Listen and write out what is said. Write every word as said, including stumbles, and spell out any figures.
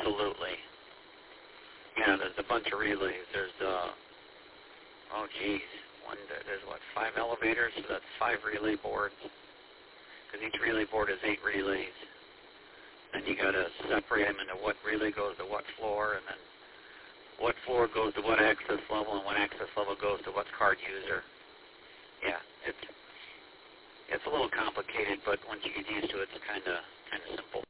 absolutely. Yeah, there's a bunch of relays. There's, uh, oh, geez, one, there's, what, five elevators? So that's five relay boards. Because each relay board is eight relays. Then you got to separate them into what relay goes to what floor, and then what floor goes to what access level, and what access level goes to what card user. Yeah, it's it's a little complicated, but once you get used to it, it's kind of kind of simple.